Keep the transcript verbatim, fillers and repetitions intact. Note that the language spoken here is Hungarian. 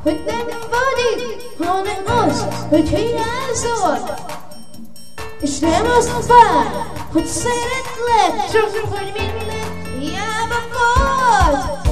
hogy nem vagy itt, hanem az, hogy hiányzol. És nem azt vár, hogy szeretlek, csak hogy minden hiába volt.